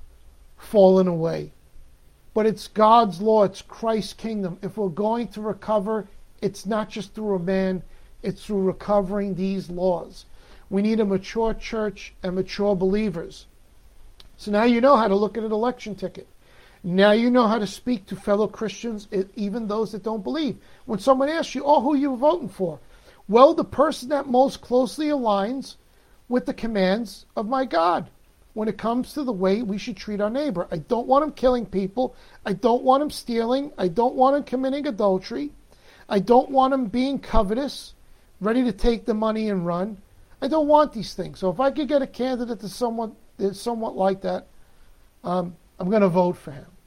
fallen away. But it's God's law, it's Christ's kingdom. If we're going to recover, it's not just through a man, it's through recovering these laws. We need a mature church and mature believers. So now you know how to look at an election ticket. Now you know how to speak to fellow Christians, even those that don't believe. When someone asks you, oh, who are you voting for? Well, the person that most closely aligns with the commands of my God when it comes to the way we should treat our neighbor. I don't want him killing people. I don't want him stealing. I don't want him committing adultery. I don't want him being covetous, ready to take the money and run. I don't want these things. So if I could get a candidate that's somewhat, that's somewhat like that, um, I'm going to vote for him.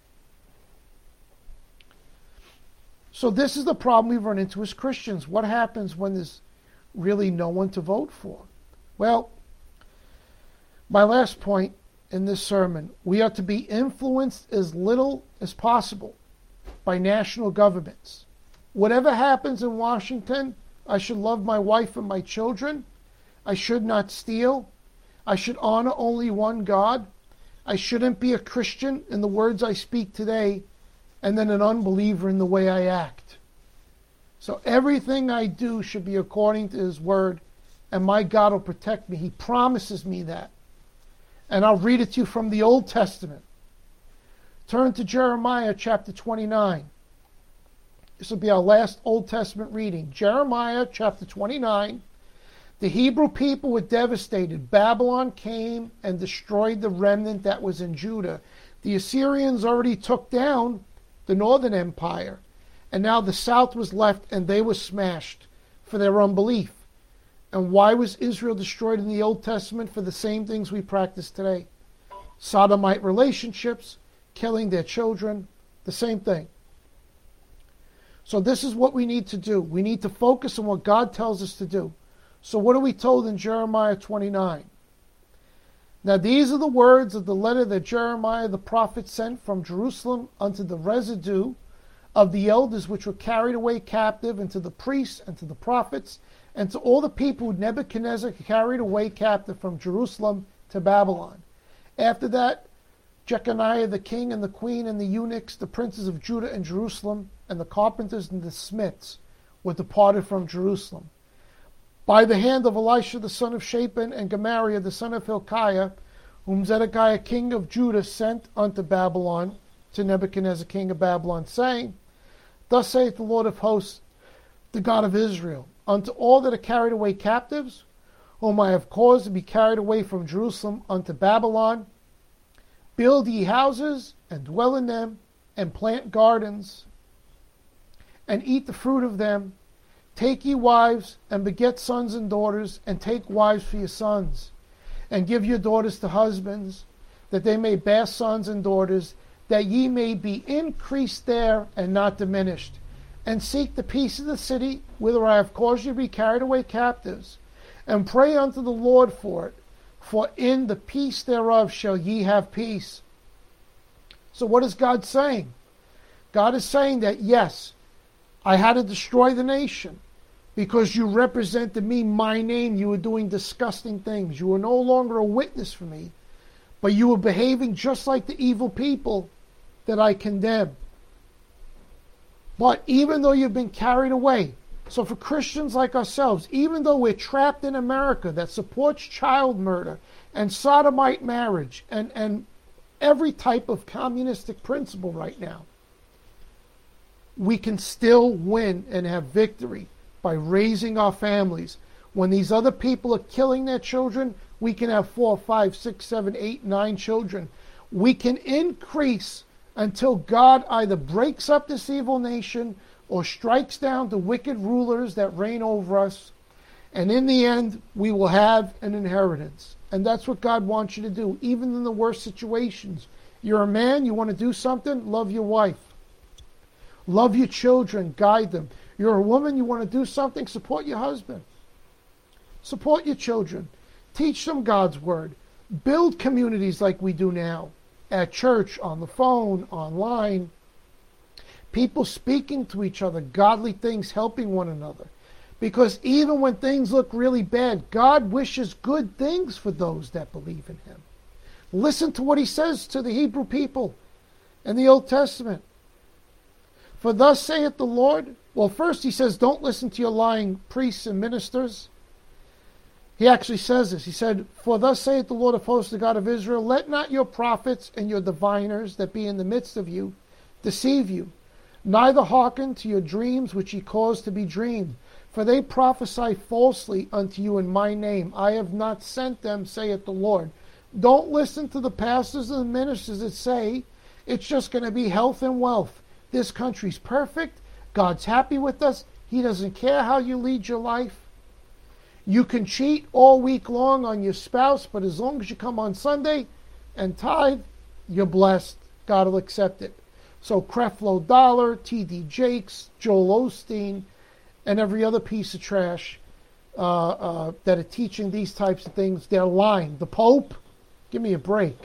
So this is the problem we run into as Christians. What happens when there's really no one to vote for? Well, my last point in this sermon, we are to be influenced as little as possible by national governments. Whatever happens in Washington, I should love my wife and my children. I should not steal. I should honor only one God. I shouldn't be a Christian in the words I speak today, and then an unbeliever in the way I act. So everything I do should be according to His Word, and my God will protect me. He promises me that. And I'll read it to you from the Old Testament. Turn to Jeremiah chapter twenty-nine. This will be our last Old Testament reading. Jeremiah chapter twenty-nine. The Hebrew people were devastated. Babylon came and destroyed the remnant that was in Judah. The Assyrians already took down the northern empire, and now the south was left, and they were smashed for their unbelief. And why was Israel destroyed in the Old Testament? For the same things we practice today. Sodomite relationships, killing their children, the same thing. So this is what we need to do. We need to focus on what God tells us to do. So what are we told in Jeremiah twenty-nine? Now these are the words of the letter that Jeremiah the prophet sent from Jerusalem unto the residue of the elders which were carried away captive, and to the priests, and to the prophets, and to all the people who Nebuchadnezzar carried away captive from Jerusalem to Babylon. After that, Jeconiah the king, and the queen, and the eunuchs, the princes of Judah and Jerusalem, and the carpenters and the smiths were departed from Jerusalem, by the hand of Elisha the son of Shaphan, and Gemariah the son of Hilkiah, whom Zedekiah king of Judah sent unto Babylon, to Nebuchadnezzar king of Babylon, saying, Thus saith the Lord of hosts, the God of Israel, unto all that are carried away captives, whom I have caused to be carried away from Jerusalem unto Babylon, build ye houses, and dwell in them, and plant gardens, and eat the fruit of them. Take ye wives, and beget sons and daughters, and take wives for your sons, and give your daughters to husbands, that they may bear sons and daughters, that ye may be increased there and not diminished. And seek the peace of the city, whither I have caused you to be carried away captives, and pray unto the Lord for it, for in the peace thereof shall ye have peace. So what is God saying? God is saying that, yes, I had to destroy the nation because you represented me, my name. You were doing disgusting things. You were no longer a witness for me, but you were behaving just like the evil people that I condemn. But even though you've been carried away, so for Christians like ourselves, even though we're trapped in America that supports child murder and sodomite marriage and, and every type of communistic principle right now, we can still win and have victory by raising our families. When these other people are killing their children, we can have four, five, six, seven, eight, nine children. We can increase until God either breaks up this evil nation or strikes down the wicked rulers that reign over us. And in the end, we will have an inheritance. And that's what God wants you to do, even in the worst situations. You're a man, you want to do something, love your wife. Love your children, guide them. You're a woman, you want to do something, support your husband. Support your children. Teach them God's word. Build communities like we do now. At church, on the phone, online. People speaking to each other, godly things, helping one another. Because even when things look really bad, God wishes good things for those that believe in him. Listen to what he says to the Hebrew people in the Old Testament. For thus saith the Lord. Well, first he says, don't listen to your lying priests and ministers. He actually says this. He said, For thus saith the Lord of hosts, the God of Israel, let not your prophets and your diviners that be in the midst of you deceive you, neither hearken to your dreams which ye cause to be dreamed. For they prophesy falsely unto you in my name. I have not sent them, saith the Lord. Don't listen to the pastors and the ministers that say it's just going to be health and wealth. This country's perfect. God's happy with us. He doesn't care how you lead your life. You can cheat all week long on your spouse, but as long as you come on Sunday and tithe, you're blessed. God will accept it. So Creflo Dollar, T D Jakes, Joel Osteen, and every other piece of trash uh, uh, that are teaching these types of things, they're lying. The Pope, give me a break.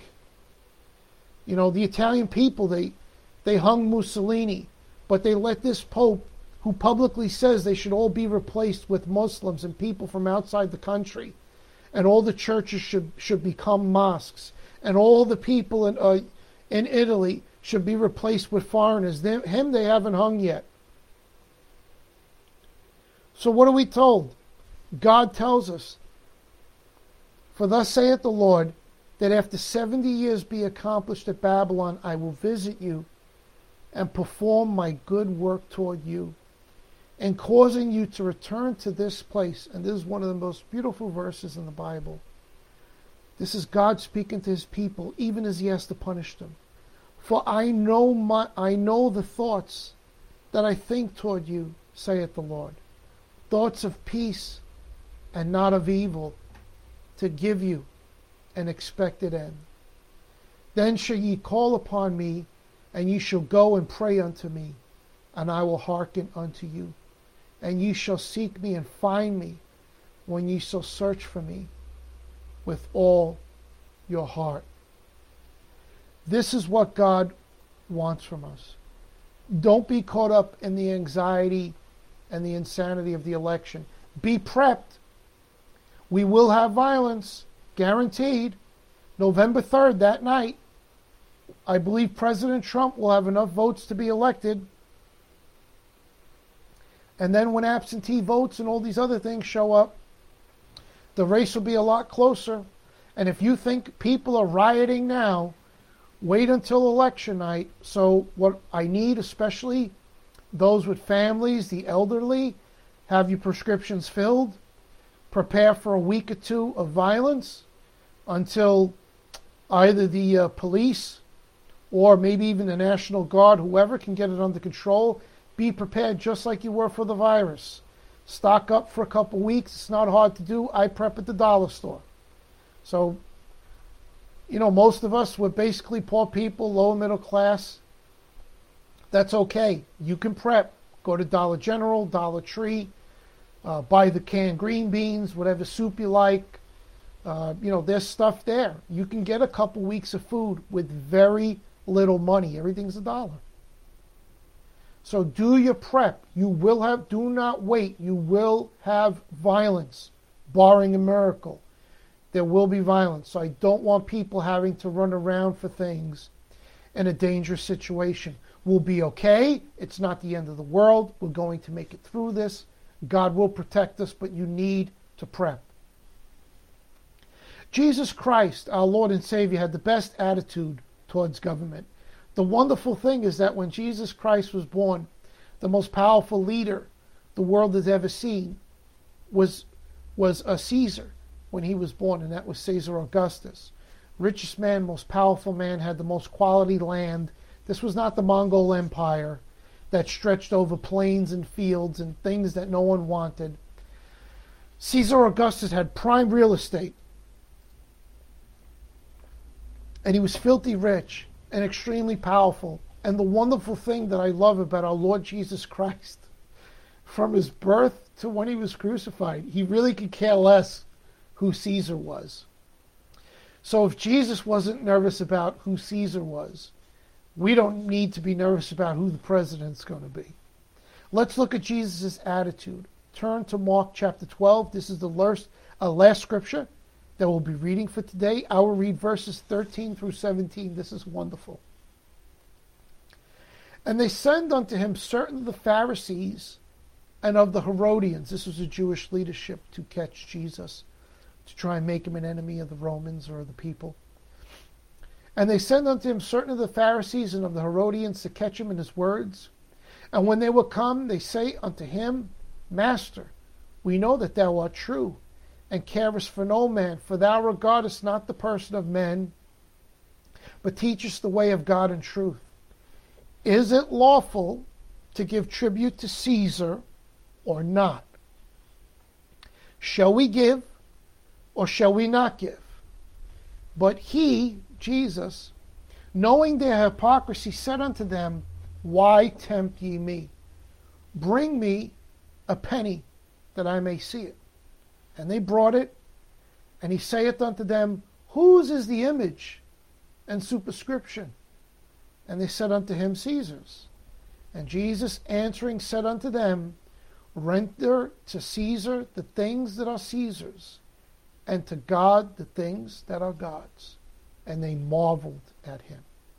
You know, the Italian people, they, they hung Mussolini, but they let this Pope, who publicly says they should all be replaced with Muslims and people from outside the country, and all the churches should, should become mosques, and all the people in, uh, in Italy should be replaced with foreigners. They, him they haven't hung yet. So what are we told? God tells us, For thus saith the Lord, that after seventy years be accomplished at Babylon, I will visit you and perform my good work toward you, and causing you to return to this place. And this is one of the most beautiful verses in the Bible. This is God speaking to his people, even as he has to punish them. For I know my, I know the thoughts that I think toward you, saith the Lord. Thoughts of peace and not of evil, to give you an expected end. Then shall ye call upon me, and ye shall go and pray unto me, and I will hearken unto you. And ye shall seek me and find me, when ye shall search for me with all your heart. This is what God wants from us. Don't be caught up in the anxiety and the insanity of the election. Be prepped. We will have violence, guaranteed. November third, that night, I believe President Trump will have enough votes to be elected. And then when absentee votes and all these other things show up, the race will be a lot closer. And if you think people are rioting now, wait until election night. So what I need, especially those with families, the elderly, have your prescriptions filled. Prepare for a week or two of violence until either the uh, police or maybe even the National Guard, whoever can get it under control. Be prepared just like you were for the virus. Stock up for a couple weeks. It's not hard to do. I prep at the dollar store. So, you know, most of us, we're basically poor people, lower middle class. That's okay. You can prep. Go to Dollar General, Dollar Tree, uh, buy the canned green beans, whatever soup you like. Uh, you know, there's stuff there. You can get a couple weeks of food with very little money. Everything's a dollar. So do your prep. You will have, do not wait. You will have violence, barring a miracle. There will be violence. So I don't want people having to run around for things in a dangerous situation. We'll be okay. It's not the end of the world. We're going to make it through this. God will protect us, but you need to prep. Jesus Christ, our Lord and Savior, had the best attitude towards government. The wonderful thing is that when Jesus Christ was born, the most powerful leader the world has ever seen was, was a Caesar when he was born, and that was Caesar Augustus. Richest man, most powerful man, had the most quality land. This was not the Mongol Empire that stretched over plains and fields and things that no one wanted. Caesar Augustus had prime real estate, and he was filthy rich and extremely powerful. And the wonderful thing that I love about our Lord Jesus Christ, from his birth to when he was crucified, he really could care less who Caesar was. So if Jesus wasn't nervous about who Caesar was, we don't need to be nervous about who the president's going to be. Let's look at Jesus' attitude. Turn to Mark chapter twelve. This is the last, uh, last scripture that we'll be reading for today. I will read verses thirteen through seventeen. This is wonderful. And they send unto him certain of the Pharisees and of the Herodians. This was a Jewish leadership to catch Jesus, to try and make him an enemy of the Romans or the people. And they send unto him certain of the Pharisees and of the Herodians to catch him in his words. And when they were come, they say unto him, Master, we know that thou art true, and carest for no man, for thou regardest not the person of men, but teachest the way of God in truth. Is it lawful to give tribute to Caesar or not? Shall we give or shall we not give? But he, Jesus, knowing their hypocrisy, said unto them, Why tempt ye me? Bring me a penny that I may see it. And they brought it, and he saith unto them, Whose is the image and superscription? And they said unto him, Caesar's. And Jesus answering said unto them, Render to Caesar the things that are Caesar's, and to God the things that are God's. And they marveled at him.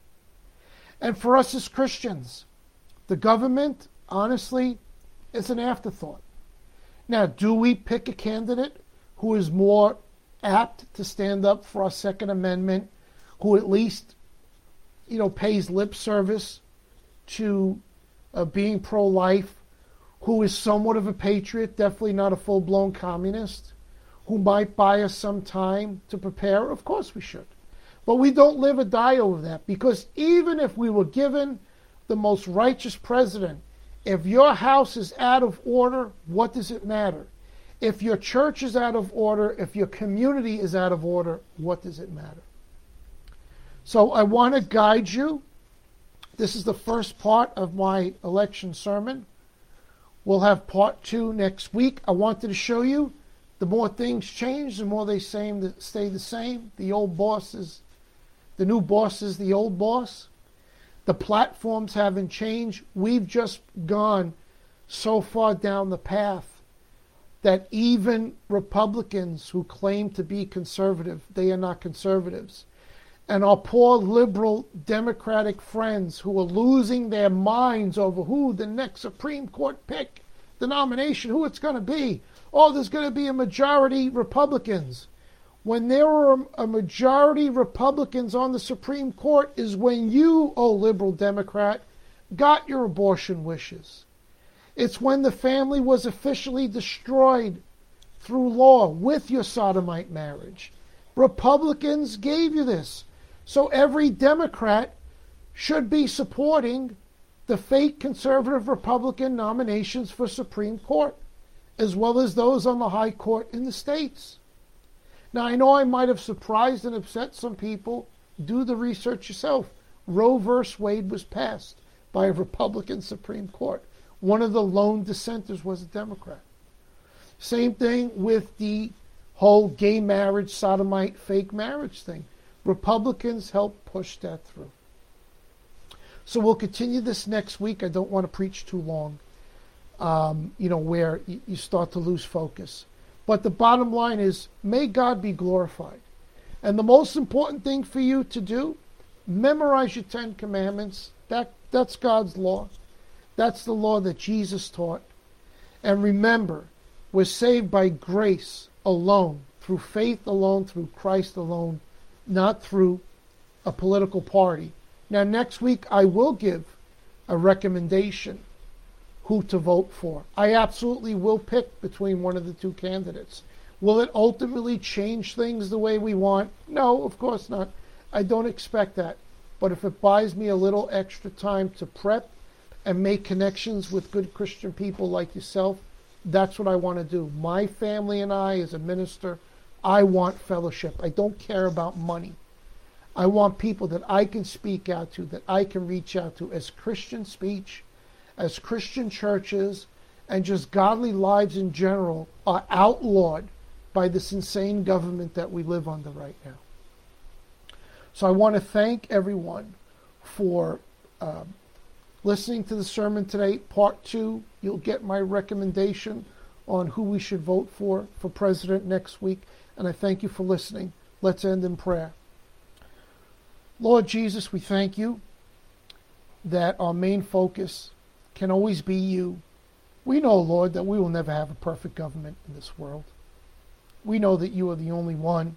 And for us as Christians, the government, honestly, is an afterthought. Now, do we pick a candidate who is more apt to stand up for our Second Amendment, who at least, you know, pays lip service to uh, being pro-life, who is somewhat of a patriot, definitely not a full-blown communist, who might buy us some time to prepare? Of course we should. But we don't live or die over that, because even if we were given the most righteous president, if your house is out of order, what does it matter? If your church is out of order, if your community is out of order, what does it matter? So I want to guide you. This is the first part of my election sermon. We'll have part two next week. I wanted to show you The more things change, the more they same, stay the same. The old boss is, the new boss is the old boss. The platforms haven't changed. We've just gone so far down the path that even Republicans who claim to be conservative, they are not conservatives. And our poor liberal Democratic friends who are losing their minds over who the next Supreme Court pick, the nomination, who it's going to be. Oh, there's going to be a majority Republicans. When there were a majority Republicans on the Supreme Court is when you, oh liberal Democrat, got your abortion wishes. It's when the family was officially destroyed through law with your sodomite marriage. Republicans gave you this. So every Democrat should be supporting the fake conservative Republican nominations for Supreme Court, as well as those on the high court in the states. Now, I know I might have surprised and upset some people. Do the research yourself. Roe versus Wade was passed by a Republican Supreme Court. One of the lone dissenters was a Democrat. Same thing with the whole gay marriage, sodomite, fake marriage thing. Republicans helped push that through. So we'll continue this next week. I don't want to preach too long, um, you know, where you start to lose focus. But the bottom line is, may God be glorified. And the most important thing for you to do, memorize your Ten Commandments. That, that's God's law. That's the law that Jesus taught. And remember, we're saved by grace alone, through faith alone, through Christ alone, not through a political party. Now, next week, I will give a recommendation who to vote for. I absolutely will pick between one of the two candidates. Will it ultimately change things the way we want? No, of course not. I don't expect that. But if it buys me a little extra time to prep and make connections with good Christian people like yourself, that's what I want to do. My family and I, as a minister, I want fellowship. I don't care about money. I want people that I can speak out to, that I can reach out to as Christian speech, as Christian churches, and just godly lives in general are outlawed by this insane government that we live under right now. So I want to thank everyone for uh, listening to the sermon today. Part two, you'll get my recommendation on who we should vote for for president next week. And I thank you for listening. Let's end in prayer. Lord Jesus, we thank you that our main focus can always be you. We know, Lord, that we will never have a perfect government in this world. We know that you are the only one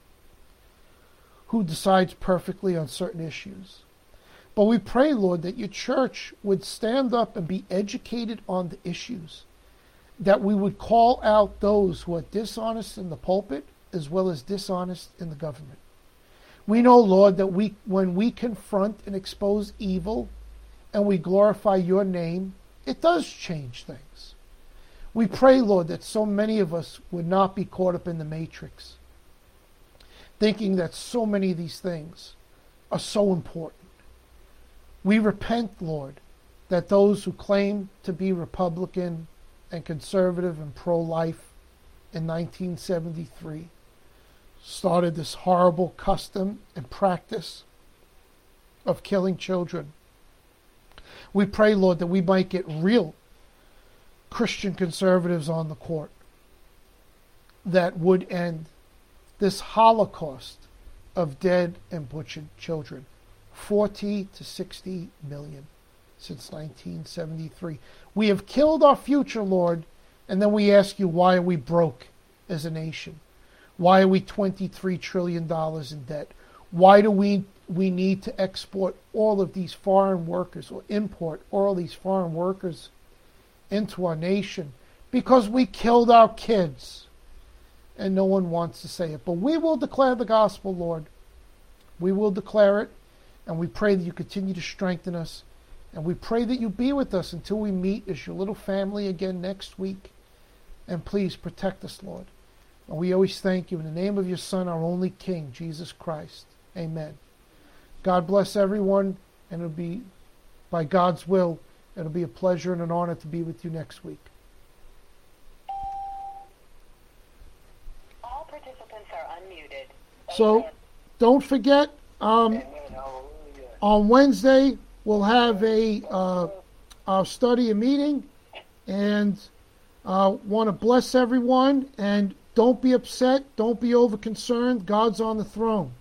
who decides perfectly on certain issues. But we pray, Lord, that your church would stand up and be educated on the issues, that we would call out those who are dishonest in the pulpit as well as dishonest in the government. We know, Lord, that we, when we confront and expose evil and we glorify your name, it does change things. We pray, Lord, that so many of us would not be caught up in the matrix, thinking that so many of these things are so important. We repent, Lord, that those who claim to be Republican and conservative and pro-life in nineteen seventy-three started this horrible custom and practice of killing children. We pray, Lord, that we might get real Christian conservatives on the court that would end this holocaust of dead and butchered children. forty to sixty million since nineteen seventy-three. We have killed our future, Lord, and then we ask you, why are we broke as a nation? Why are we twenty-three trillion dollars in debt? Why do we, we need to export all of these foreign workers or import all these foreign workers into our nation? Because we killed our kids. And no one wants to say it. But we will declare the gospel, Lord. We will declare it. And we pray that you continue to strengthen us. And we pray that you be with us until we meet as your little family again next week. And please protect us, Lord. And we always thank you in the name of your Son, our only King, Jesus Christ. Amen. God bless everyone. And it'll be, by God's will, it'll be a pleasure and an honor to be with you next week. So don't forget, um, Amen. Hallelujah. on Wednesday we'll have a uh, our study, a meeting, and uh, want to bless everyone. And don't be upset. Don't be over concerned. God's on the throne.